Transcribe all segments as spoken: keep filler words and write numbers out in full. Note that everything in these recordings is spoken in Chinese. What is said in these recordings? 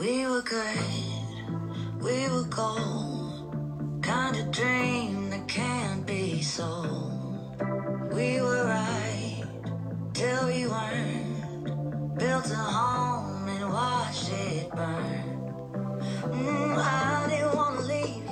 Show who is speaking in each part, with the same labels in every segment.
Speaker 1: We were good, we were gold, kind of dream that can't be sold. We were right till we weren't, built a home and watched it burn. Mm, I didn't wanna leave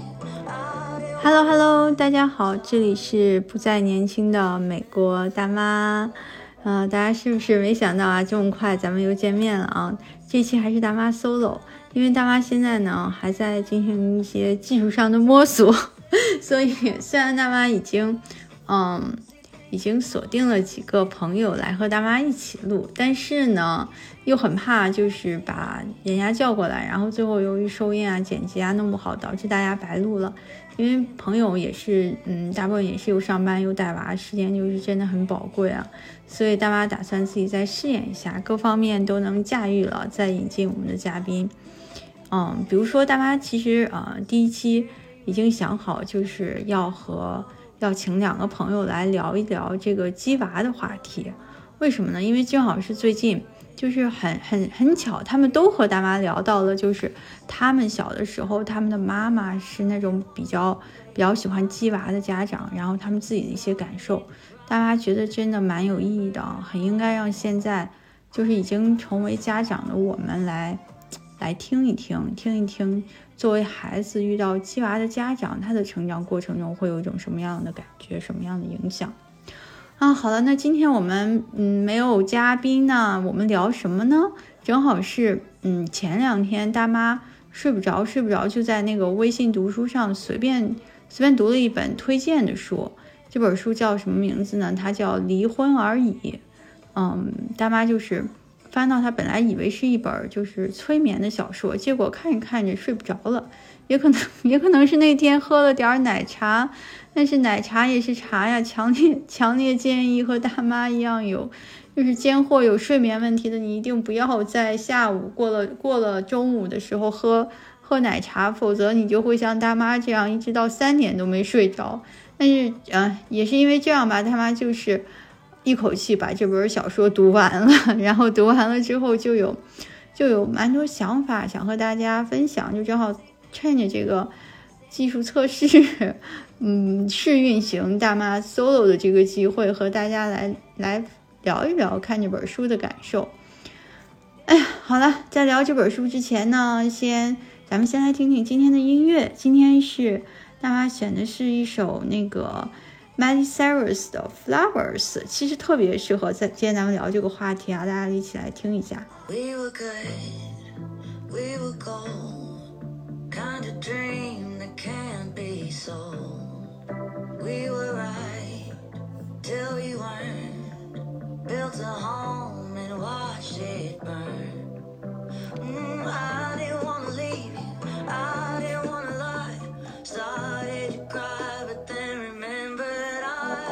Speaker 1: you.
Speaker 2: Hello Hello， 大家好，这里是不再年轻的美国大妈。呃，大家是不是没想到啊，这么快咱们又见面了啊？这期还是大妈 solo， 因为大妈现在呢还在进行一些技术上的摸索，所以虽然大妈已经嗯已经锁定了几个朋友来和大妈一起录，但是呢又很怕就是把人家叫过来，然后最后由于收音啊剪辑啊弄不好，导致大家白录了。因为朋友也是嗯大部分也是又上班又带娃，时间就是真的很宝贵啊，所以大妈打算自己再试验一下，各方面都能驾驭了再引进我们的嘉宾。嗯比如说大妈其实呃第一期已经想好，就是要和要请两个朋友来聊一聊这个鸡娃的话题。为什么呢？因为正好是最近就是很很很巧，他们都和大妈聊到了，就是他们小的时候，他们的妈妈是那种比较比较喜欢鸡娃的家长，然后他们自己的一些感受，大妈觉得真的蛮有意义的，很应该让现在就是已经成为家长的我们来来听一听，听一听，作为孩子遇到鸡娃的家长，他的成长过程中会有一种什么样的感觉，什么样的影响。啊，好了，那今天我们嗯没有嘉宾呢，我们聊什么呢？正好是嗯前两天大妈睡不着睡不着，就在那个微信读书上随便随便读了一本推荐的书。这本书叫什么名字呢？它叫《离婚而已》。嗯，大妈就是翻到它，本来以为是一本就是催眠的小说，结果看着看着睡不着了，也可能也可能是那天喝了点奶茶。但是奶茶也是茶呀，强烈强烈建议和大妈一样有就是间或有睡眠问题的，你一定不要在下午过了过了中午的时候喝喝奶茶，否则你就会像大妈这样一直到三点都没睡着。但是呃也是因为这样吧，大妈就是一口气把这本小说读完了，然后读完了之后就有就有蛮多想法想和大家分享，就正好趁着这个技术测试嗯试运行大妈 solo 的这个机会，和大家来来聊一聊看这本书的感受。哎呀，好了，在聊这本书之前呢，先咱们先来听听今天的音乐。今天是大妈选的是一首那个 Miley Cyrus 的 Flowers， 其实特别适合在今天咱们聊这个话题啊，大家一起来听一下。
Speaker 1: We were good, we were gold, kind of dream that can't be sold. We were right till we weren't, built a home and watched it burn. Mm, I didn't wanna leave you, I didn't wanna lie, started to cry but then remembered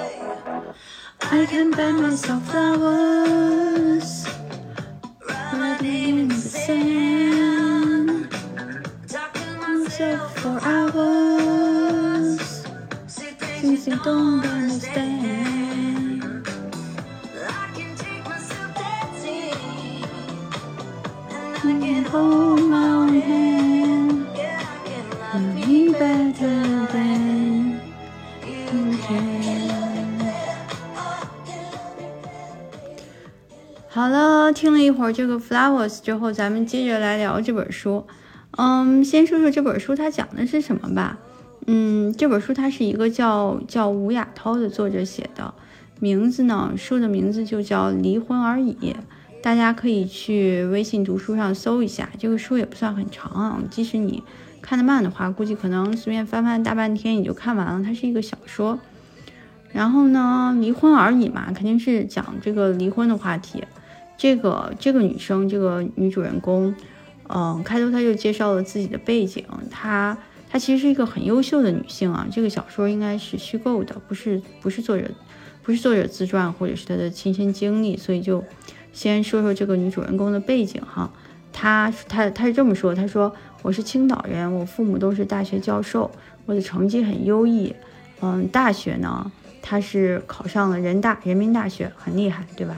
Speaker 1: I
Speaker 2: I can buy myself flowers riding in the sand,
Speaker 1: talking
Speaker 2: myself
Speaker 1: myself
Speaker 2: for hours,
Speaker 1: see
Speaker 2: things
Speaker 1: things
Speaker 2: you
Speaker 1: you
Speaker 2: don't
Speaker 1: don't understand.
Speaker 2: understand.
Speaker 1: I can take myself dancing and I
Speaker 2: Can
Speaker 1: can
Speaker 2: hold my own hand,
Speaker 1: yeah, I can love
Speaker 2: love
Speaker 1: me
Speaker 2: me
Speaker 1: better
Speaker 2: better than
Speaker 1: you
Speaker 2: you
Speaker 1: can.
Speaker 2: can. 好了，听了一会儿这个 Flowers 之后，咱们接着来聊这本书。嗯，先说说这本书它讲的是什么吧。嗯，这本书它是一个叫叫吴雅涛的作者写的，名字呢，书的名字就叫《离婚而已》，大家可以去微信读书上搜一下。这个书也不算很长啊，即使你看得慢的话，估计可能随便翻翻大半天你就看完了。它是一个小说，然后呢，离婚而已嘛，肯定是讲这个离婚的话题。这个这个女生，这个女主人公，嗯，开头她就介绍了自己的背景，她她其实是一个很优秀的女性啊。这个小说应该是虚构的，不是不是作者不是作者自传或者是她的亲身经历，所以就先说说这个女主人公的背景哈。她她她是这么说，她说我是青岛人，我父母都是大学教授，我的成绩很优异，嗯，大学呢，她是考上了人大人民大学，很厉害，对吧？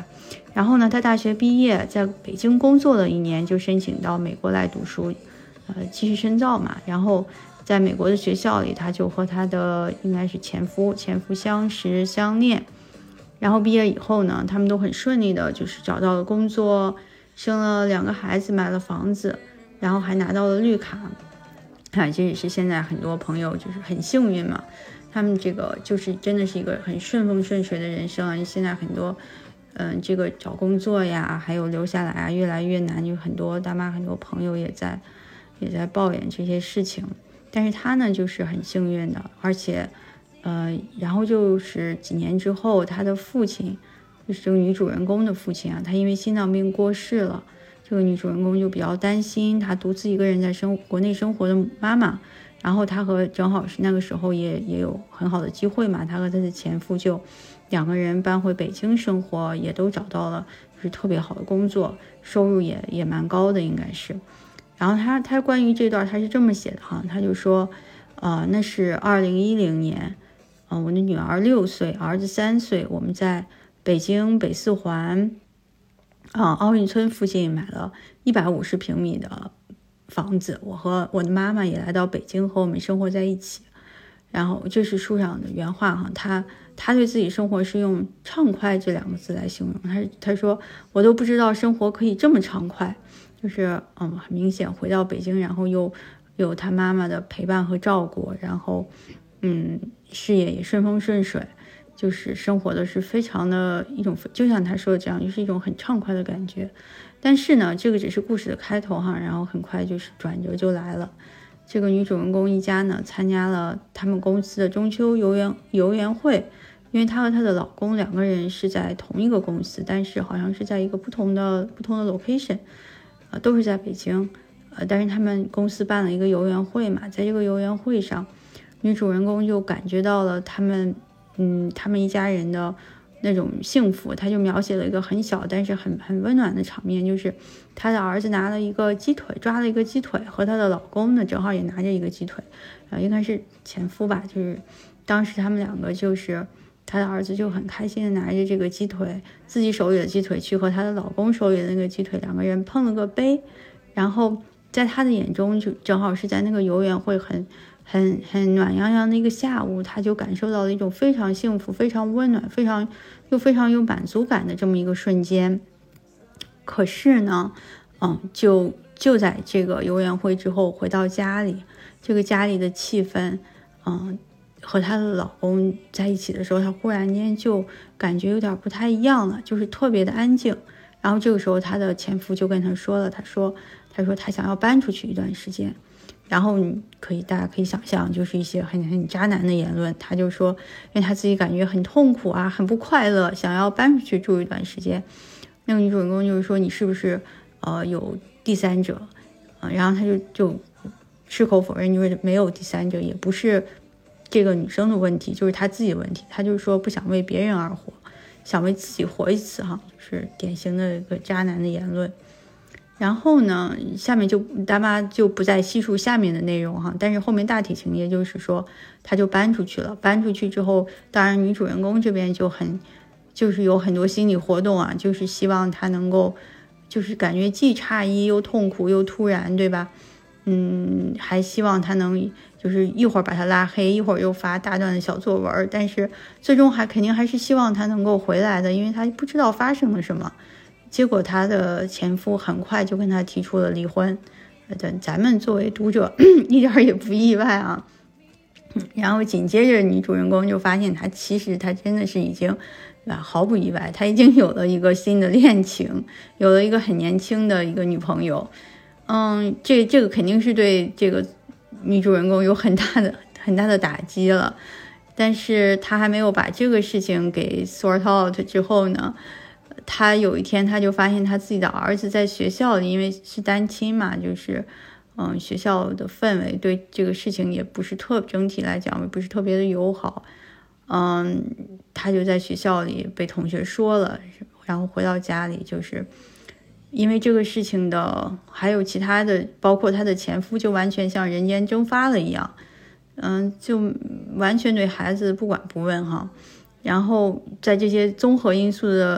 Speaker 2: 然后呢，他大学毕业，在北京工作了一年，就申请到美国来读书，呃，继续深造嘛。然后在美国的学校里，他就和他的应该是前夫，前夫相识相恋。然后毕业以后呢，他们都很顺利的，就是找到了工作，生了两个孩子，买了房子，然后还拿到了绿卡。啊，这也是现在很多朋友就是很幸运嘛，他们这个就是真的是一个很顺风顺水的人生啊。现在很多。嗯，这个找工作呀，还有留下来啊，越来越难。有很多大妈，很多朋友也在也在抱怨这些事情。但是他呢，就是很幸运的，而且，呃，然后就是几年之后，他的父亲，就是这个女主人公的父亲啊，他因为心脏病过世了。这个女主人公就比较担心她独自一个人在生国内生活的妈妈。然后他和正好是那个时候也也有很好的机会嘛，他和他的前夫就两个人搬回北京生活，也都找到了就是特别好的工作，收入也也蛮高的应该是。然后他他关于这段他是这么写的哈，他就说，呃，那是二零一零年，呃，我的女儿六岁，儿子三岁，我们在北京北四环，啊、呃、奥运村附近买了一百五十平米的房子，我和我的妈妈也来到北京和我们生活在一起。然后这是书上的原话哈，他他对自己生活是用畅快这两个字来形容。他他说我都不知道生活可以这么畅快，就是嗯很明显回到北京，然后又有他妈妈的陪伴和照顾，然后嗯事业也顺风顺水，就是生活的是非常的一种，就像他说的这样，就是一种很畅快的感觉。但是呢，这个只是故事的开头哈，然后很快就是转折就来了。这个女主人公一家呢，参加了他们公司的中秋游园游园会，因为她和她的老公两个人是在同一个公司，但是好像是在一个不同的不同的 location， 呃，都是在北京，呃，但是他们公司办了一个游园会嘛，在这个游园会上，女主人公就感觉到了他们，嗯，他们一家人的那种幸福。他就描写了一个很小但是很很温暖的场面，就是他的儿子拿了一个鸡腿，抓了一个鸡腿，和他的老公呢正好也拿着一个鸡腿，呃，应该是前夫吧，就是当时他们两个就是他的儿子就很开心的拿着这个鸡腿，自己手里的鸡腿去和他的老公手里的那个鸡腿，两个人碰了个杯。然后在他的眼中就正好是在那个游园会很很很暖洋洋的一个下午，他就感受到了一种非常幸福、非常温暖、非常又非常有满足感的这么一个瞬间。可是呢，嗯，就就在这个游园会之后回到家里，这个家里的气氛，嗯，和她的老公在一起的时候，她忽然间就感觉有点不太一样了，就是特别的安静。然后这个时候她的前夫就跟她说了，他说他说他想要搬出去一段时间。然后你可以大家可以想象，就是一些很很渣男的言论。他就说因为他自己感觉很痛苦啊，很不快乐，想要搬出去住一段时间。那个女主人公就是说你是不是呃有第三者、呃、然后他就就矢口否认，就是没有第三者，也不是这个女生的问题，就是他自己的问题。他就是说不想为别人而活，想为自己活一次哈，就是典型的一个渣男的言论。然后呢，下面就大妈就不再细述下面的内容哈，但是后面大体情节就是说，他就搬出去了。搬出去之后，当然女主人公这边就很，就是有很多心理活动啊，就是希望他能够，就是感觉既诧异又痛苦又突然，对吧？嗯，还希望他能就是一会儿把他拉黑，一会儿又发大段的小作文，但是最终还肯定还是希望他能够回来的，因为他不知道发生了什么。结果他的前夫很快就跟他提出了离婚，咱们作为读者一点也不意外啊。然后紧接着女主人公就发现他其实他真的是已经毫不意外，他已经有了一个新的恋情，有了一个很年轻的一个女朋友。嗯，这这个肯定是对这个女主人公有很大的很大的打击了。但是他还没有把这个事情给 sort out 之后呢，他有一天他就发现他自己的儿子在学校里，因为是单亲嘛，就是嗯，学校的氛围对这个事情也不是特整体来讲也不是特别的友好。嗯，他就在学校里被同学说了，然后回到家里，就是因为这个事情的还有其他的，包括他的前夫就完全像人间蒸发了一样，嗯，就完全对孩子不管不问哈。然后在这些综合因素的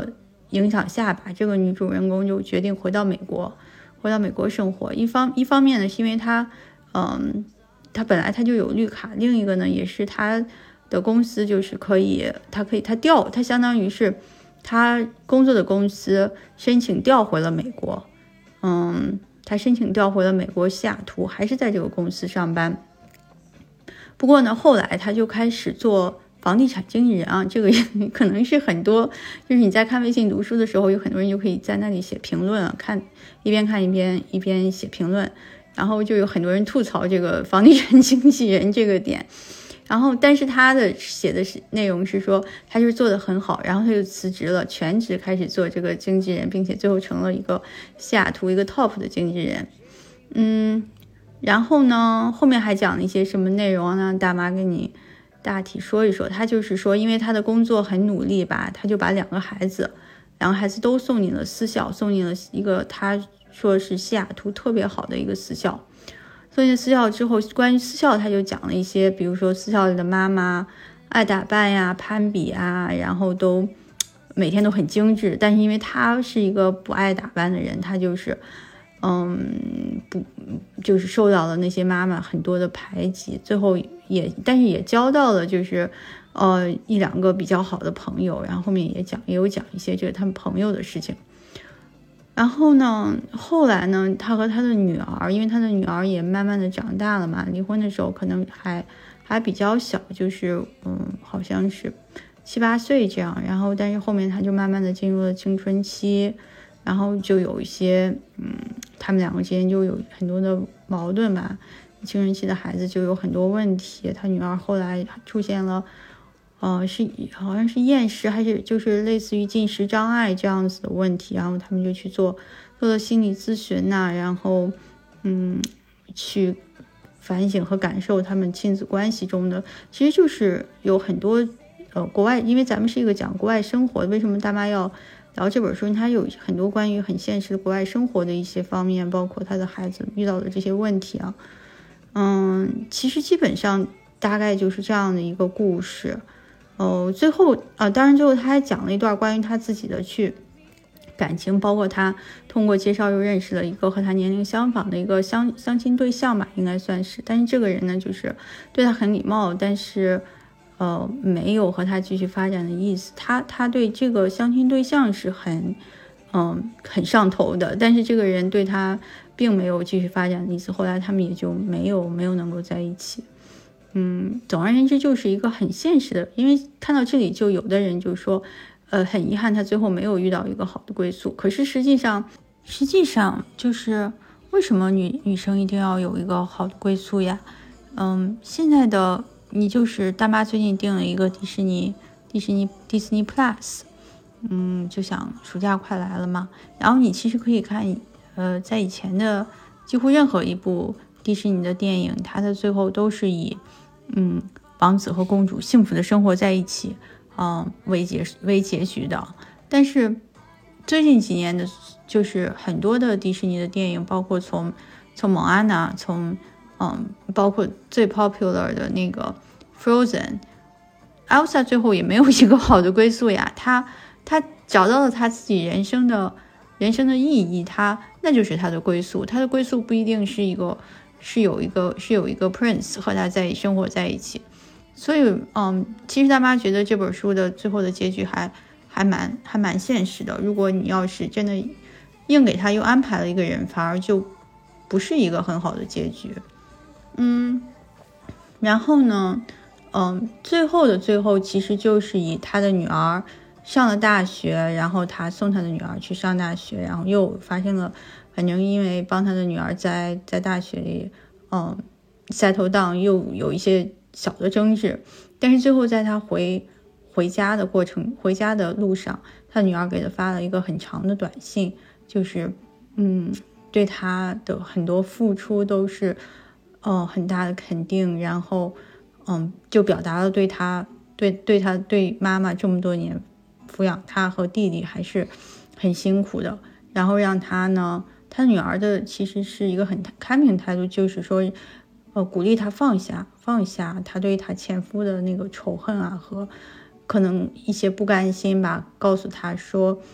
Speaker 2: 影响下吧，这个女主人公就决定回到美国，回到美国生活。一方一方面呢，是因为她，嗯，她本来她就有绿卡，另一个呢，也是她的公司就是可以，她可以她调，她相当于是她工作的公司申请调回了美国，嗯，她申请调回了美国西雅图，还是在这个公司上班。不过呢，后来她就开始做房地产经纪人啊，这个可能是很多，就是你在看微信读书的时候，有很多人就可以在那里写评论啊，看一边看一边一边写评论，然后就有很多人吐槽这个房地产经纪人这个点，然后但是他的写的是内容是说他就是做得很好，然后他就辞职了，全职开始做这个经纪人，并且最后成了一个西雅图一个 top 的经纪人。嗯，然后呢，后面还讲了一些什么内容呢？大妈给你大体说一说。他就是说，因为他的工作很努力吧，他就把两个孩子，两个孩子都送进了私校，送进了一个他说是西雅图特别好的一个私校。送进私校之后，关于私校他就讲了一些，比如说私校里的妈妈爱打扮呀、攀比啊，然后都每天都很精致。但是因为他是一个不爱打扮的人，他就是嗯，不，就是受到了那些妈妈很多的排挤，最后也，但是也交到了就是呃一两个比较好的朋友，然后后面也讲也有讲一些就是他们朋友的事情。然后呢，后来呢，他和他的女儿，因为他的女儿也慢慢的长大了嘛，离婚的时候可能还还比较小，就是嗯，好像是七八岁这样。然后但是后面他就慢慢的进入了青春期。然后就有一些，嗯，他们两个之间就有很多的矛盾吧。青春期的孩子就有很多问题，他女儿后来出现了，呃，是好像是厌食还是就是类似于进食障碍这样子的问题，然后他们就去做做了心理咨询呐、啊，然后，嗯，去反省和感受他们亲子关系中的，其实就是有很多，呃，国外，因为咱们是一个讲国外生活，为什么大妈要聊这本书，它有很多关于很现实的国外生活的一些方面，包括他的孩子遇到的这些问题啊。嗯，其实基本上大概就是这样的一个故事。哦，最后啊、呃，当然最后他还讲了一段关于他自己的去感情，包括他通过介绍又认识了一个和他年龄相仿的一个相相亲对象吧，应该算是。但是这个人呢，就是对他很礼貌，但是呃，没有和他继续发展的意思。他他对这个相亲对象是很，嗯，很上头的，但是这个人对他并没有继续发展的意思。后来他们也就没有没有能够在一起。嗯，总而言之就是一个很现实的，因为看到这里就有的人就说，呃，很遗憾他最后没有遇到一个好的归宿。可是实际上，实际上就是为什么女女生一定要有一个好的归宿呀？嗯，现在的。你就是大妈最近订了一个迪士尼迪士尼 Disney Plus， 嗯，就想暑假快来了嘛，然后你其实可以看，呃，在以前的几乎任何一部迪士尼的电影，它的最后都是以嗯王子和公主幸福的生活在一起，嗯为结为结局的。但是最近几年的，就是很多的迪士尼的电影，包括从从蒙安娜，从嗯，包括最 popular 的那个 Frozen，Elsa 最后也没有一个好的归宿呀。她她找到了她自己人生的人生的意义，她那就是她的归宿。她的归宿不一定是一个是有一个是有一个 prince 和她在生活在一起。所以嗯，其实大妈觉得这本书的最后的结局还还蛮还蛮现实的。如果你要是真的硬给她又安排了一个人，反而就不是一个很好的结局。嗯，然后呢，嗯，最后的最后，其实就是以他的女儿上了大学，然后他送他的女儿去上大学，然后又发生了，反正因为帮他的女儿在在大学里，嗯 settle down，又有一些小的争执，但是最后在他回回家的过程，回家的路上，他女儿给他发了一个很长的短信，就是嗯，对他的很多付出都是。哦，很大的肯定，然后，嗯，就表达了对他、对对他、对妈妈这么多年抚养他和弟弟还是很辛苦的，然后让他呢，他女儿的其实是一个很开明态度，就是说，呃，鼓励他放下，放下他对他前夫的那个仇恨啊和可能一些不甘心吧，告诉他说，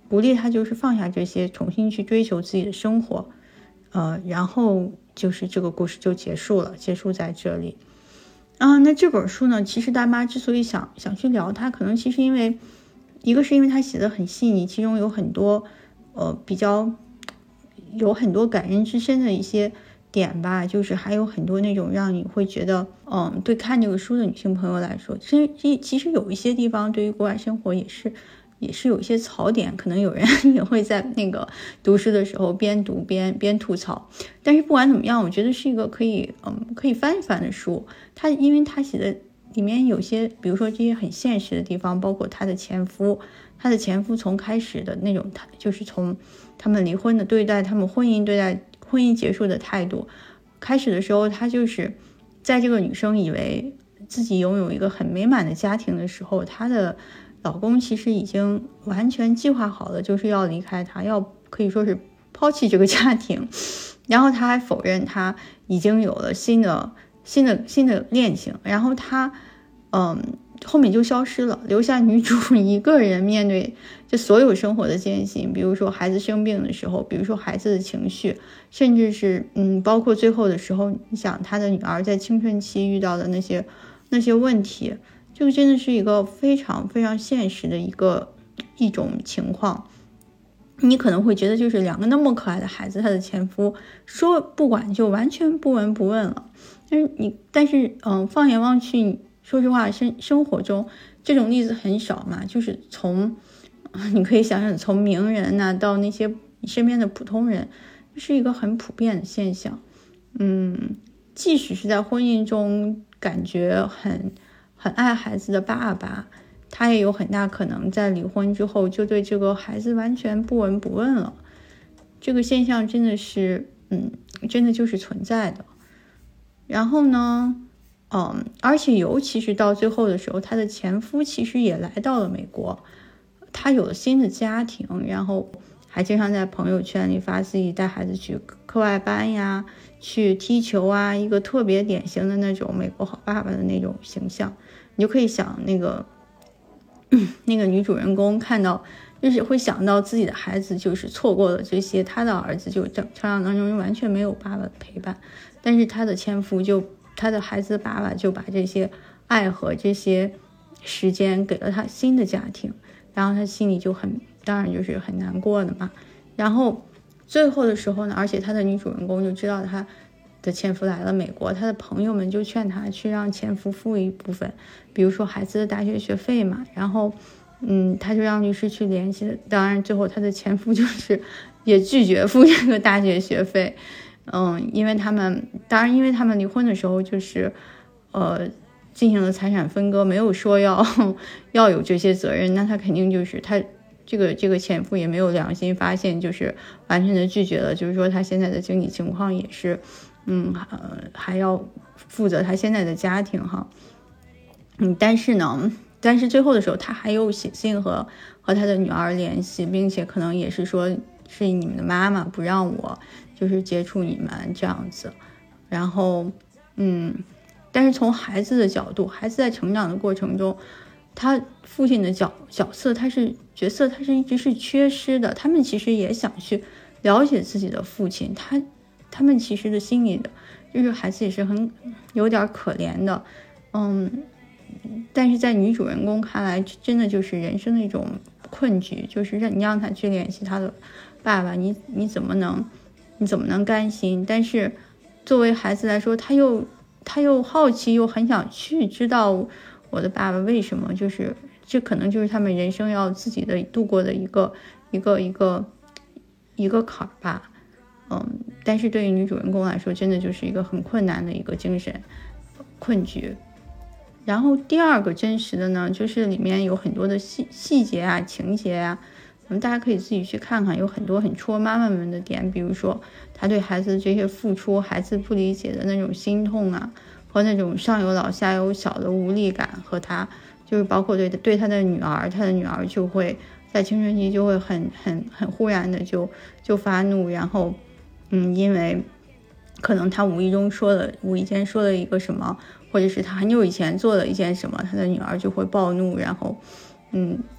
Speaker 2: 鼓励他就是放下这些，重新去追求自己的生活，呃，然后就是这个故事就结束了，结束在这里。啊，那这本书呢，其实大妈之所以想想去聊它，可能其实因为一个是因为他写的很细腻，其中有很多呃比较有很多感人至深的一些点吧，就是还有很多那种让你会觉得嗯，对看这个书的女性朋友来说，其实其实有一些地方对于国外生活也是也是有一些槽点，可能有人也会在那个读书的时候边读边边吐槽，但是不管怎么样，我觉得是一个可以嗯可以翻一翻的书。他因为他写的里面有些，比如说这些很现实的地方，包括他的前夫，他的前夫从开始的那种，他就是从他们离婚的对待他们婚姻对待婚姻结束的态度，开始的时候他就是在这个女生以为自己拥有一个很美满的家庭的时候，她的老公其实已经完全计划好了，就是要离开她，要可以说是抛弃这个家庭，然后他还否认他已经有了新的新的新的恋情，然后他嗯后面就消失了，留下女主一个人面对这所有生活的艰辛，比如说孩子生病的时候，比如说孩子的情绪，甚至是嗯包括最后的时候，你想他的女儿在青春期遇到的那些那些问题，这个真的是一个非常非常现实的一个一种情况。你可能会觉得就是两个那么可爱的孩子，他的前夫说不管就完全不闻不问了，但是你但是嗯放眼望去，说实话生生活中这种例子很少嘛，就是从你可以想想从名人呐、啊、到那些你身边的普通人，是一个很普遍的现象。嗯，即使是在婚姻中感觉很很爱孩子的爸爸，他也有很大可能在离婚之后就对这个孩子完全不闻不问了。这个现象真的是嗯真的就是存在的。然后呢嗯，而且尤其是到最后的时候，她的前夫其实也来到了美国，他有了新的家庭，然后还经常在朋友圈里发自己带孩子去课外班呀，去踢球啊，一个特别典型的那种美国好爸爸的那种形象。你就可以想那个那个女主人公看到就是会想到自己的孩子就是错过了这些，他的儿子就成长当中完全没有爸爸的陪伴，但是他的前夫就他的孩子的爸爸就把这些爱和这些时间给了他新的家庭，然后他心里就很当然就是很难过的嘛。然后最后的时候呢，而且他的女主人公就知道他的前夫来了美国，他的朋友们就劝他去让前夫付一部分，比如说孩子的大学学费嘛，然后嗯，他就让律师去联系，当然最后他的前夫就是也拒绝付这个大学学费。嗯，因为他们当然因为他们离婚的时候就是呃进行了财产分割，没有说要要有这些责任，那他肯定就是他这个这个前夫也没有良心发现，就是完全的拒绝了，就是说他现在的经济情况也是嗯呃还要负责他现在的家庭哈。嗯，但是呢但是最后的时候他还有写信和和他的女儿联系，并且可能也是说是你们的妈妈不让我就是接触你们这样子。然后嗯但是从孩子的角度，孩子在成长的过程中，他父亲的角角色他是角色他是一直是缺失的，他们其实也想去了解自己的父亲，他他们其实的心里的就是孩子也是很有点可怜的。嗯但是在女主人公看来真的就是人生的一种困局，就是让你让他去联系他的爸爸，你你怎么能你怎么能甘心？但是作为孩子来说，他又他又好奇，又很想去知道我的爸爸为什么，就是这可能就是他们人生要自己的度过的一个一个一个一个坎儿吧。嗯，但是对于女主人公来说，真的就是一个很困难的一个精神困局。然后第二个真实的呢，就是里面有很多的细细节啊、情节啊，我们大家可以自己去看看，有很多很戳妈妈们的点，比如说他对孩子的这些付出，孩子不理解的那种心痛啊，和那种上有老下有小的无力感，和他就是包括对对他的女儿，他的女儿就会在青春期就会很很很忽然的就就发怒，然后嗯，因为可能他无意中说了无意间说了一个什么，或者是他很久以前做了一件什么，他的女儿就会暴怒，然后嗯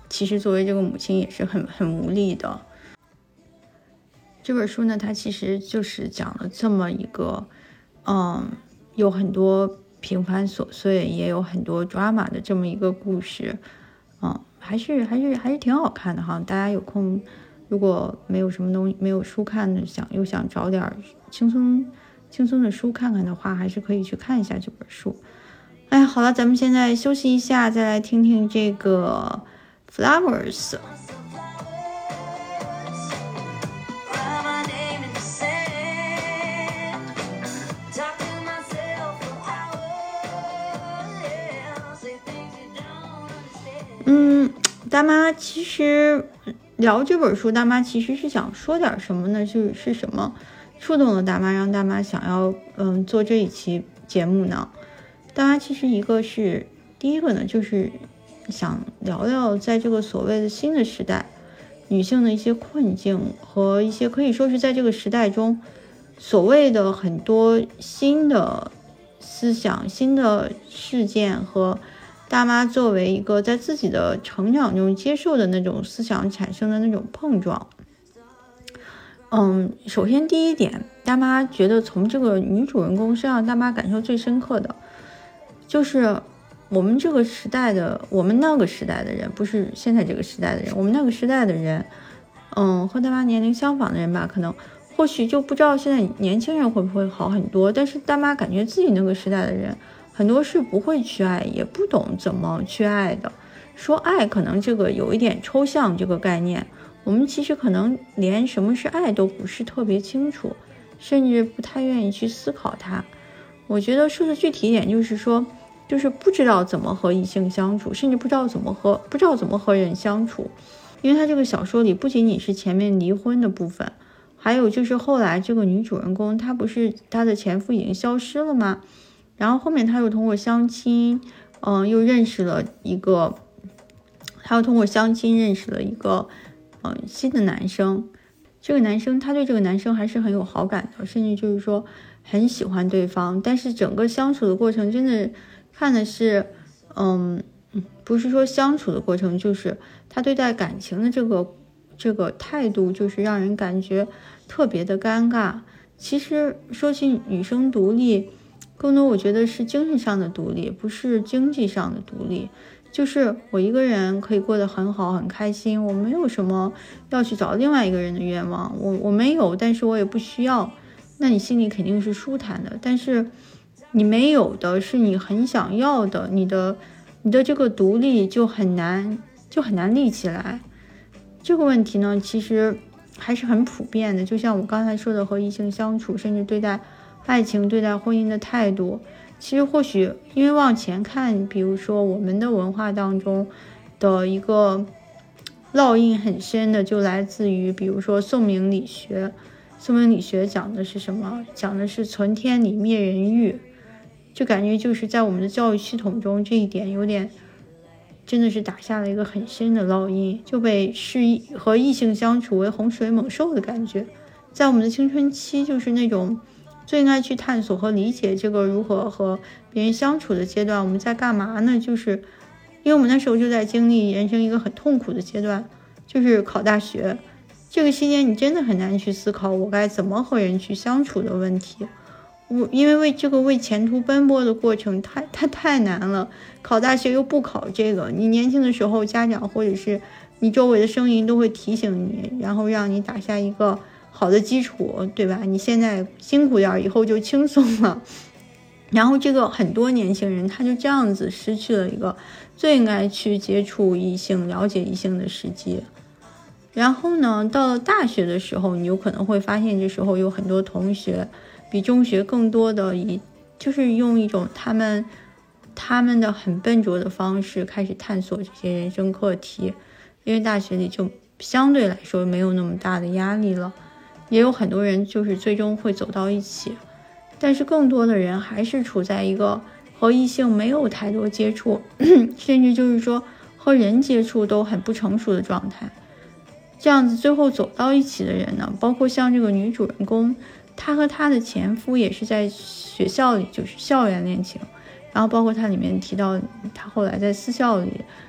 Speaker 2: 其实作为这个母亲也是很很无力的。这本书呢，它其实就是讲了这么一个，嗯，有很多平凡琐碎，也有很多 drama 的这么一个故事，嗯，还是还是还是挺好看的哈。大家有空，如果没有什么东西，没有书看的，想又想找点轻松轻松的书看看的话，还是可以去看一下这本书。哎呀，好了，咱们现在休息一下，再来听听这个 Flowers。嗯，大妈其实聊这本书，大妈其实是想说点什么呢？就是是什么触动了大妈，让大妈想要嗯做这一期节目呢？大妈其实一个是第一个呢，就是想聊聊在这个所谓的新的时代，女性的一些困境和一些可以说是在这个时代中所谓的很多新的思想、新的事件和大妈作为一个在自己的成长中接受的那种思想产生的那种碰撞。嗯，首先第一点，大妈觉得从这个女主人公身上，大妈感受最深刻的就是我们这个时代的，我们那个时代的人，不是现在这个时代的人，我们那个时代的人，嗯，和大妈年龄相仿的人吧，可能或许就不知道现在年轻人会不会好很多，但是大妈感觉自己那个时代的人很多是不会去爱，也不懂怎么去爱的。说爱可能这个有一点抽象，这个概念我们其实可能连什么是爱都不是特别清楚，甚至不太愿意去思考它。我觉得说的具体一点就是说，就是不知道怎么和异性相处，甚至不知道怎么和不知道怎么和人相处。因为他这个小说里不仅仅是前面离婚的部分，还有就是后来这个女主人公她不是她的前夫已经消失了吗？然后后面她又通过相亲，嗯，又认识了一个，她又通过相亲认识了一个，嗯，新的男生。这个男生，他对这个男生还是很有好感的，甚至就是说很喜欢对方。但是整个相处的过程，真的看的是，嗯，不是说相处的过程，就是他对待感情的这个这个态度，就是让人感觉特别的尴尬。其实说起女生独立，更多我觉得是精神上的独立，不是经济上的独立。就是我一个人可以过得很好很开心，我没有什么要去找另外一个人的愿望，我我没有，但是我也不需要，那你心里肯定是舒坦的。但是你没有的是你很想要的，你的你的这个独立就很难就很难立起来。这个问题呢，其实还是很普遍的，就像我刚才说的，和异性相处，甚至对待爱情对待婚姻的态度，其实或许因为往前看，比如说我们的文化当中的一个烙印很深的，就来自于比如说宋明理学。宋明理学讲的是什么？讲的是存天理灭人欲，就感觉就是在我们的教育系统中，这一点有点真的是打下了一个很深的烙印，就被视和异性相处为洪水猛兽的感觉。在我们的青春期，就是那种最应该去探索和理解这个如何和别人相处的阶段，我们在干嘛呢？就是因为我们那时候就在经历人生一个很痛苦的阶段，就是考大学。这个期间你真的很难去思考我该怎么和人去相处的问题。我因为为这个为前途奔波的过程太太太难了，考大学又不考这个，你年轻的时候家长或者是你周围的声音都会提醒你，然后让你打下一个好的基础，对吧？你现在辛苦点，以后就轻松了。然后这个很多年轻人他就这样子失去了一个最应该去接触异性、了解异性的时机。然后呢，到了大学的时候，你有可能会发现这时候有很多同学比中学更多的以就是用一种他们他们的很笨拙的方式开始探索这些人生课题，因为大学里就相对来说没有那么大的压力了，也有很多人就是最终会走到一起，但是更多的人还是处在一个和异性没有太多接触甚至就是说和人接触都很不成熟的状态。这样子最后走到一起的人呢，包括像这个女主人公，她和她的前夫也是在学校里，就是校园恋情，然后包括她里面提到她后来在私校里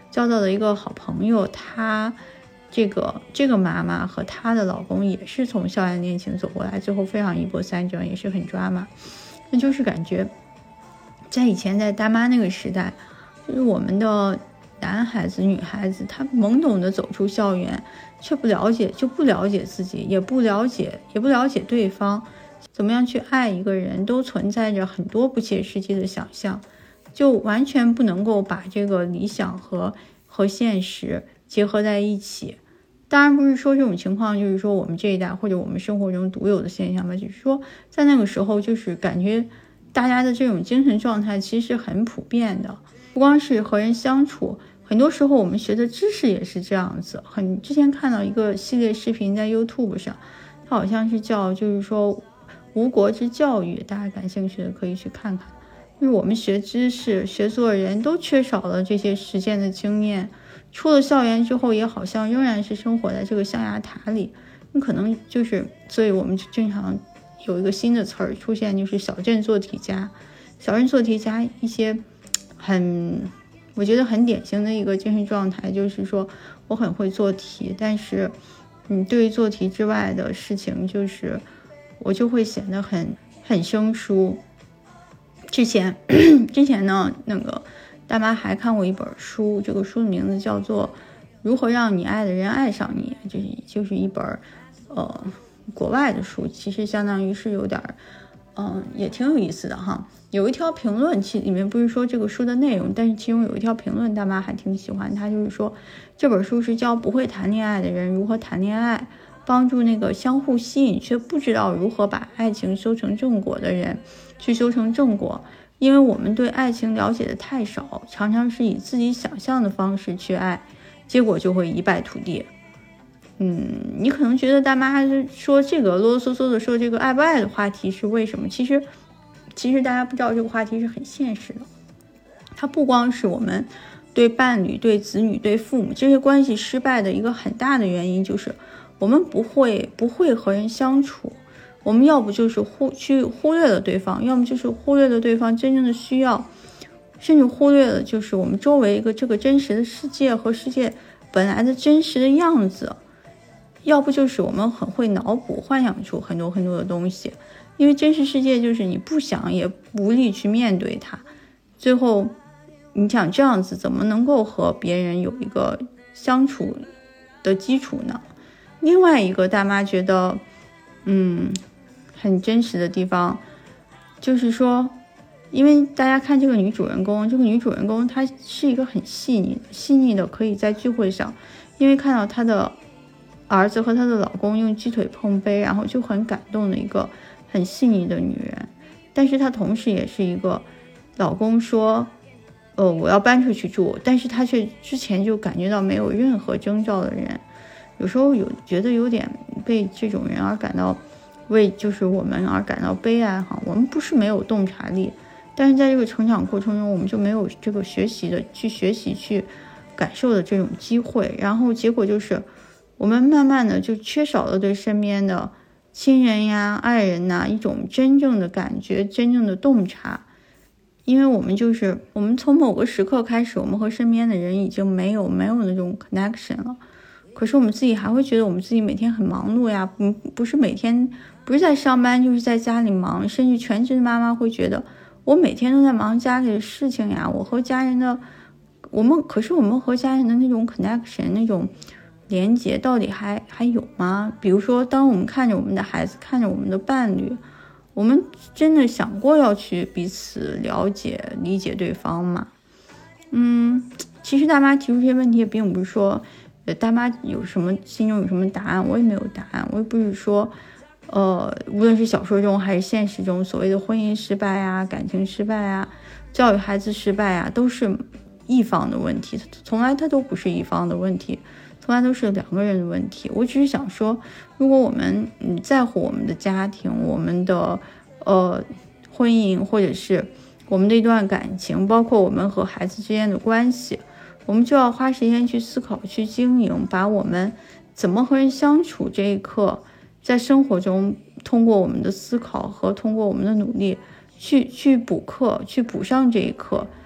Speaker 2: 交到的一个好朋友，她这个这个妈妈和她的老公也是从校园恋情走过来，最后非常一波三折，也是很抓马。那就是感觉在以前在大妈那个时代，就是我们的男孩子女孩子他懵懂的走出校园，却不了解就不了解自己，也不了解也不了解对方，怎么样去爱一个人都存在着很多不切实际的想象，就完全不能够把这个理想和和现实结合在一起。当然不是说这种情况就是说我们这一代或者我们生活中独有的现象吧，就是说在那个时候就是感觉大家的这种精神状态其实很普遍的，不光是和人相处，很多时候我们学的知识也是这样子。很之前看到一个系列视频在 YouTube 上，它好像是叫就是说无国之教育，大家感兴趣的可以去看看。就是我们学知识学做人都缺少了这些实践的经验，出了校园之后也好像仍然是生活在这个象牙塔里。你可能就是所以我们就经常有一个新的词儿出现，就是小镇做题家。小镇做题家一些很我觉得很典型的一个精神状态，就是说我很会做题，但是嗯，对于做题之外的事情，就是我就会显得很很生疏。之前之前呢，那个大妈还看过一本书，这个书的名字叫做《如何让你爱的人爱上你》，这就是一本呃国外的书，其实相当于是有点嗯、呃、也挺有意思的哈。有一条评论，其里面不是说这个书的内容，但是其中有一条评论大妈还挺喜欢，她就是说这本书是教不会谈恋爱的人如何谈恋爱，帮助那个相互吸引却不知道如何把爱情修成正果的人去修成正果。因为我们对爱情了解的太少，常常是以自己想象的方式去爱，结果就会一败涂地。嗯，你可能觉得大妈说这个啰啰嗦嗦的说这个爱不爱的话题是为什么，其实其实大家不知道这个话题是很现实的。它不光是我们对伴侣对子女对父母这些关系失败的一个很大的原因，就是我们不会不会和人相处。我们要不就是忽去忽略了对方，要么就是忽略了对方真正的需要，甚至忽略了就是我们周围一个这个真实的世界和世界本来的真实的样子。要不就是我们很会脑补幻想出很多很多的东西，因为真实世界就是你不想也无力去面对它，最后你想这样子怎么能够和别人有一个相处的基础呢？另外一个大妈觉得嗯很真实的地方，就是说因为大家看这个女主人公，这个女主人公她是一个很细腻细腻的，可以在聚会上，因为看到她的儿子和她的老公用鸡腿碰杯，然后就很感动的一个很细腻的女人。但是她同时也是一个老公说呃，我要搬出去住，但是她却之前就感觉到没有任何征兆的人。有时候有觉得有点被这种人而感到为就是我们而感到悲哀哈。我们不是没有洞察力，但是在这个成长过程中，我们就没有这个学习的去学习去感受的这种机会，然后结果就是我们慢慢的就缺少了对身边的亲人呀爱人呐一种真正的感觉，真正的洞察。因为我们就是我们从某个时刻开始，我们和身边的人已经没有没有那种 connection 了，可是我们自己还会觉得我们自己每天很忙碌呀，不不是每天不是在上班就是在家里忙，甚至全职的妈妈会觉得我每天都在忙家里的事情呀，我和家人的我们可是我们和家人的那种 connection 那种连结到底还还有吗？比如说当我们看着我们的孩子，看着我们的伴侣，我们真的想过要去彼此了解理解对方吗？嗯，其实大妈提出这些问题也并不是说呃，大妈有什么心中有什么答案，我也没有答案。我也不是说呃，无论是小说中还是现实中，所谓的婚姻失败啊感情失败啊教育孩子失败啊，都是一方的问题，从来它都不是一方的问题，从来都是两个人的问题。我只是想说，如果我们嗯在乎我们的家庭，我们的呃婚姻，或者是我们的一段感情，包括我们和孩子之间的关系，我们就要花时间去思考去经营，把我们怎么和人相处这一刻在生活中通过我们的思考和通过我们的努力去去补课去补上这一课。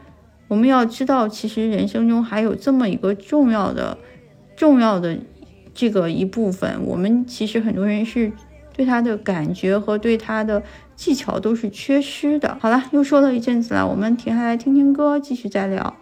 Speaker 2: 我们要知道，其实人生中还有这么一个重要的重要的这个一部分，我们其实很多人是对他的感觉和对他的技巧都是缺失的。好了，又说了一阵子了，我们停下来听听歌，继续再聊。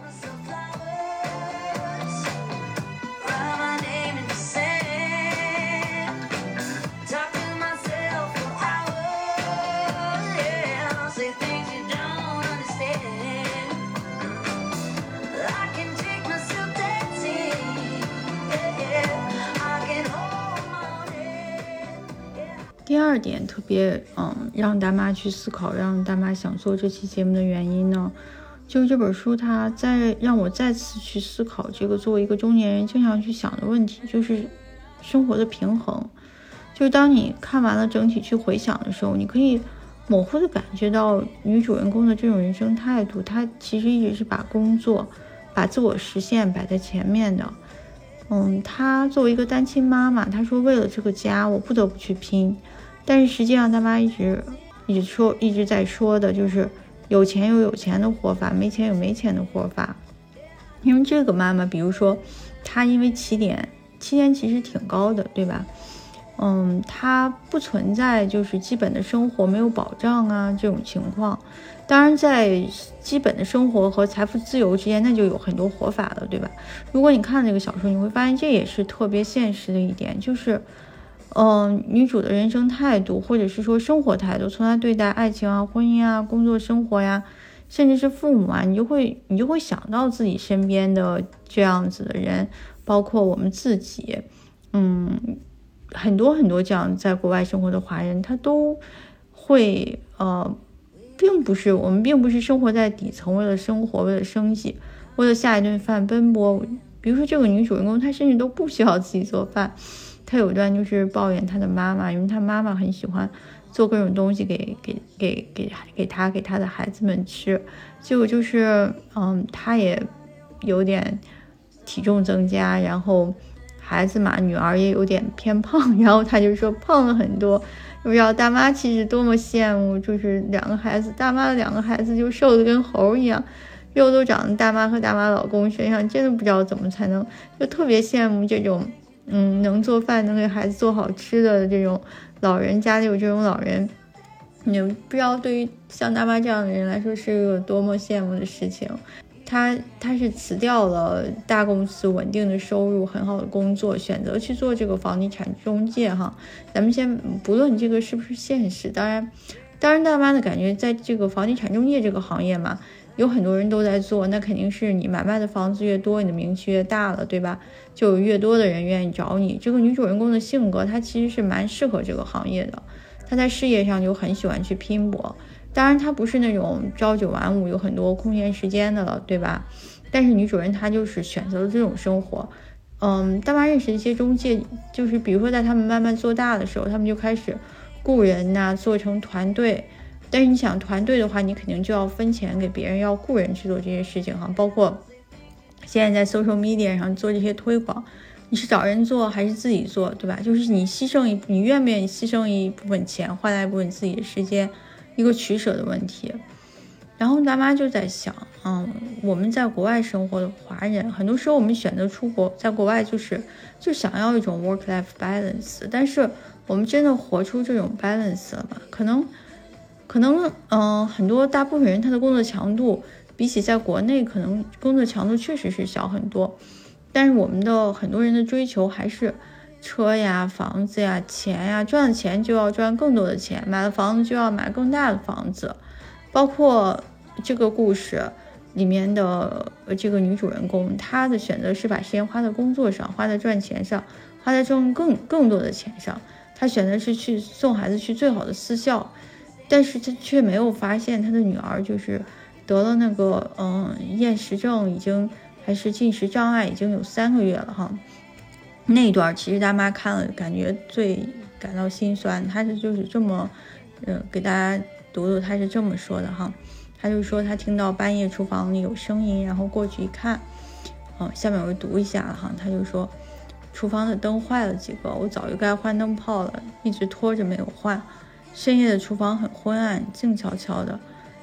Speaker 2: 第二点特别嗯，让大妈去思考，让大妈想做这期节目的原因呢，就是这本书它在让我再次去思考这个作为一个中年人经常去想的问题，就是生活的平衡。就是当你看完了整体去回想的时候，你可以模糊的感觉到女主人公的这种人生态度，她其实一直是把工作把自我实现摆在前面的。嗯，她作为一个单亲妈妈，她说为了这个家我不得不去拼，但是实际上大妈一直一直说一直在说的就是有钱有有钱的活法，没钱有没钱的活法。因为这个妈妈比如说她因为起点起点其实挺高的，对吧？嗯，她不存在就是基本的生活没有保障啊这种情况。当然在基本的生活和财富自由之间，那就有很多活法了，对吧？如果你看这个小说，你会发现这也是特别现实的一点，就是嗯、呃，女主的人生态度或者是说生活态度，从她对待爱情啊、婚姻啊、工作生活呀，甚至是父母啊，你就会你就会想到自己身边的这样子的人，包括我们自己。嗯，很多很多这样在国外生活的华人，他都会呃并不是我们并不是生活在底层，为了生活为了生计为了下一顿饭奔波。比如说这个女主人公，她甚至都不需要自己做饭。她有一段就是抱怨她的妈妈，因为她妈妈很喜欢做各种东西给给给给给她给她的孩子们吃，结果就是嗯她也有点体重增加，然后孩子嘛，女儿也有点偏胖，然后她就说胖了很多。不知道大妈其实多么羡慕，就是两个孩子，大妈的两个孩子就瘦的跟猴一样，肉都长在大妈和大妈老公身上，真的不知道怎么才能，就特别羡慕这种嗯能做饭能给孩子做好吃的这种老人，家里有这种老人，你不知道对于像大妈这样的人来说是一个多么羡慕的事情。他他是辞掉了大公司稳定的收入很好的工作，选择去做这个房地产中介哈。咱们先不论这个是不是现实，当然当然大妈的感觉在这个房地产中介这个行业嘛，有很多人都在做，那肯定是你买卖的房子越多，你的名气越大了，对吧？就有越多的人愿意找你。这个女主人公的性格，她其实是蛮适合这个行业的，她在事业上就很喜欢去拼搏。当然她不是那种朝九晚五有很多空闲时间的了，对吧？但是女主人她就是选择了这种生活。嗯，大妈认识一些中介，就是比如说在他们慢慢做大的时候，他们就开始雇人呐、啊，做成团队。但是你想团队的话，你肯定就要分钱给别人，要雇人去做这些事情哈。包括现在在 social media 上做这些推广，你是找人做还是自己做，对吧？就是你牺牲一，你愿不愿意牺牲一部分钱，换来一部分自己的时间，一个取舍的问题。然后大妈就在想，嗯，我们在国外生活的华人，很多时候我们选择出国，在国外就是就想要一种 work-life balance， 但是我们真的活出这种 balance 了吗？可能，可能，嗯、呃，很多大部分人他的工作强度比起在国内，可能工作强度确实是小很多，但是我们的很多人的追求还是车呀、房子呀、钱呀，赚了钱就要赚更多的钱，买了房子就要买更大的房子，包括这个故事里面的这个女主人公，她的选择是把时间花在工作上，花在赚钱上，花在挣更更多的钱上。她选择是去送孩子去最好的私校，但是她却没有发现她的女儿就是得了那个嗯厌食症，已经还是进食障碍，已经有三个月了哈。那一段其实大妈看了感觉最感到心酸，她是就是这么呃给大家读读，她是这么说的哈。他就说他听到半夜厨房里有声音，然后过去一看，哦，下面我读一下哈。他就说厨房的灯坏了几个，我早就该换灯泡了，一直拖着没有换。深夜的厨房很昏暗，静悄悄的，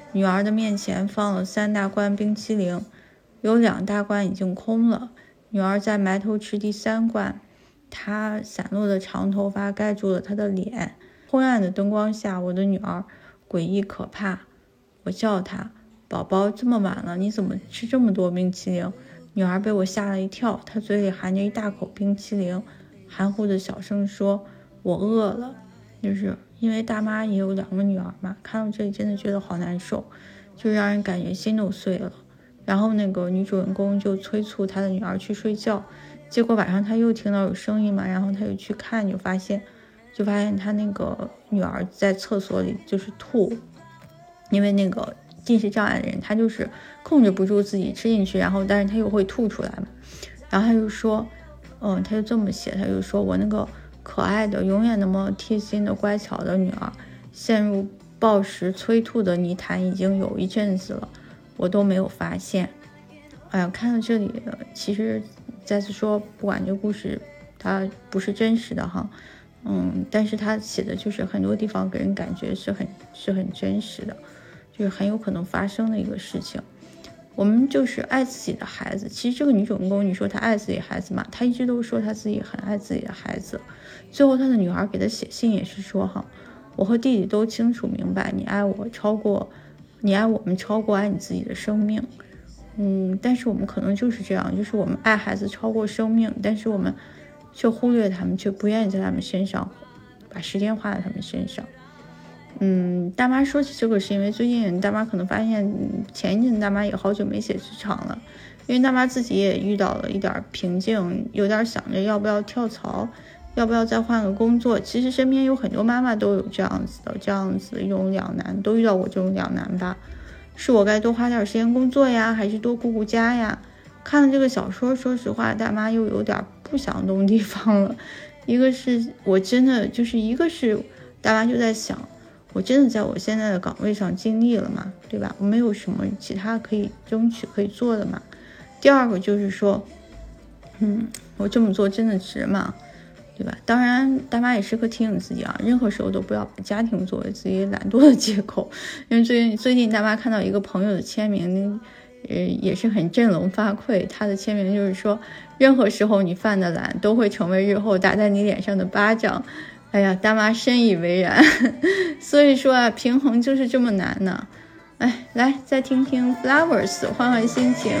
Speaker 2: 女儿的面前放了三大罐冰淇淋，有两大罐已经空了。女儿在埋头吃第三罐，她散落的长头发盖住了她的脸。昏暗的灯光下，我的女儿诡异可怕。我叫她，宝宝，这么晚了，你怎么吃这么多冰淇淋？女儿被我吓了一跳，她嘴里含着一大口冰淇淋，含糊的小声说，我饿了。就是因为大妈也有两个女儿嘛，看到这里真的觉得好难受，就让人感觉心都碎了。然后那个女主人公就催促她的女儿去睡觉，结果晚上她又听到有声音嘛，然后她又去看，就发现就发现她那个女儿在厕所里就是吐，因为那个进食障碍的人他就是控制不住自己吃进去，然后但是他又会吐出来嘛。然后他就说嗯，他就这么写，他就说我那个可爱的永远那么贴心的乖巧的女儿陷入暴食催吐的泥潭已经有一阵子了，我都没有发现。哎呀，看到这里其实再次说，不管这故事它不是真实的哈，嗯，但是他写的就是很多地方给人感觉是很是很真实的，就是很有可能发生的一个事情。我们就是爱自己的孩子，其实这个女主人公你说她爱自己的孩子嘛，她一直都说她自己很爱自己的孩子。最后她的女儿给她写信也是说哈，我和弟弟都清楚明白你爱我超过你爱我们超过爱你自己的生命。嗯，但是我们可能就是这样，就是我们爱孩子超过生命，但是我们却忽略他们，却不愿意在他们身上把时间花在他们身上。嗯，大妈说起这个是因为最近大妈可能发现前一阵大妈也好久没写职场了，因为大妈自己也遇到了一点瓶颈，有点想着要不要跳槽，要不要再换个工作。其实身边有很多妈妈都有这样子的这样子的一种两难，都遇到过这种两难吧。是我该多花点时间工作呀，还是多顾顾家呀？看了这个小说，说实话大妈又有点不想动地方了。一个是我真的就是一个是大妈就在想，我真的在我现在的岗位上尽力了吗？对吧？我没有什么其他可以争取可以做的嘛。第二个就是说嗯，我这么做真的值吗？对吧？当然大妈也时刻提醒自己啊，任何时候都不要把家庭作为自己懒惰的借口。因为最近最近大妈看到一个朋友的签名，呃，也是很振聋发聩。他的签名就是说，任何时候你犯的懒都会成为日后打在你脸上的巴掌。哎呀，大妈深以为然。所以说啊，平衡就是这么难呢。哎，来再听听 Flowers， 换换心情。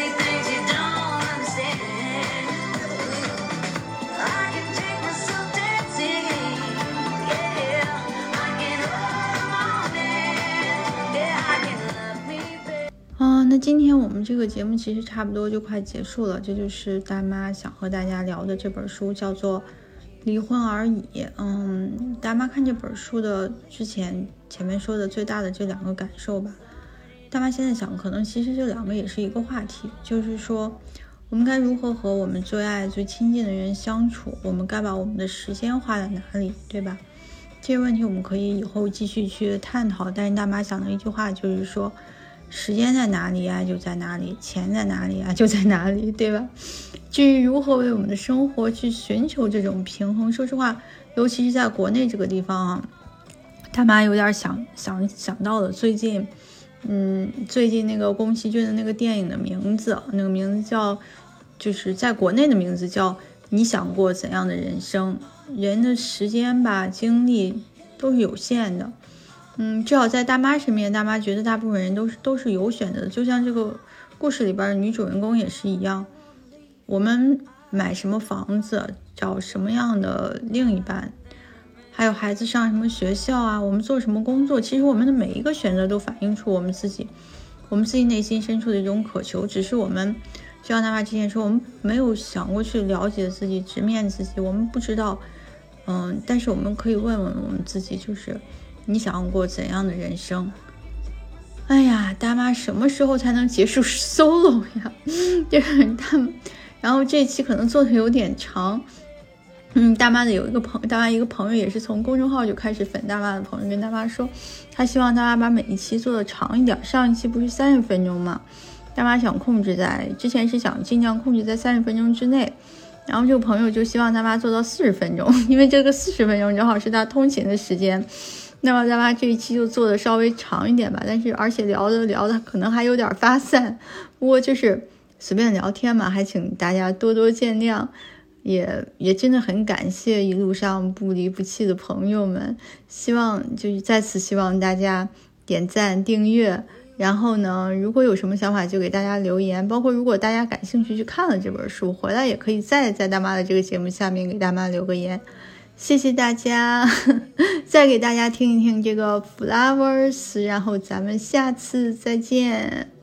Speaker 2: 啊，那今天我们这个节目其实差不多就快结束了，这就是大妈想和大家聊的这本书，叫做离婚而已。嗯，大妈看这本书的之前前面说的最大的这两个感受吧，大妈现在想可能其实这两个也是一个话题，就是说我们该如何和我们最爱最亲近的人相处，我们该把我们的时间花在哪里，对吧？这些问题我们可以以后继续去探讨，但是大妈想的一句话就是说，时间在哪里啊就在哪里，钱在哪里啊就在哪里，对吧？至于如何为我们的生活去寻求这种平衡，说实话尤其是在国内这个地方啊，大妈有点想想想到了最近嗯，最近那个宫崎骏的那个电影的名字，那个名字叫就是在国内的名字叫你想过怎样的人生。人的时间吧精力都是有限的，嗯，至少在大妈身边，大妈觉得大部分人都是都是有选择的。就像这个故事里边的女主人公也是一样，我们买什么房子，找什么样的另一半，还有孩子上什么学校啊，我们做什么工作，其实我们的每一个选择都反映出我们自己我们自己内心深处的一种渴求，只是我们就像大妈之前说，我们没有想过去了解自己，直面自己，我们不知道嗯，但是我们可以问问我们自己，就是你想过怎样的人生？哎呀，大妈什么时候才能结束 solo 呀？就是他们，然后这期可能做的有点长。嗯，大妈的有一个朋友，大妈一个朋友也是从公众号就开始粉大妈的朋友跟大妈说，他希望大妈把每一期做的长一点。上一期不是三十分钟吗？大妈想控制在之前是想尽量控制在三十分钟之内。然后这个朋友就希望大妈做到四十分钟，因为这个四十分钟正好是他通勤的时间。 那么大妈这一期就做的稍微长一点吧，但是而且聊的聊的可能还有点发散，不过就是随便聊天嘛，还请大家多多见谅。也也真的很感谢一路上不离不弃的朋友们，希望就是再次希望大家点赞订阅，然后呢如果有什么想法就给大家留言，包括如果大家感兴趣去看了这本书回来也可以再在大妈的这个节目下面给大妈留个言。谢谢大家再给大家听一听这个 Flowers， 然后咱们下次再见。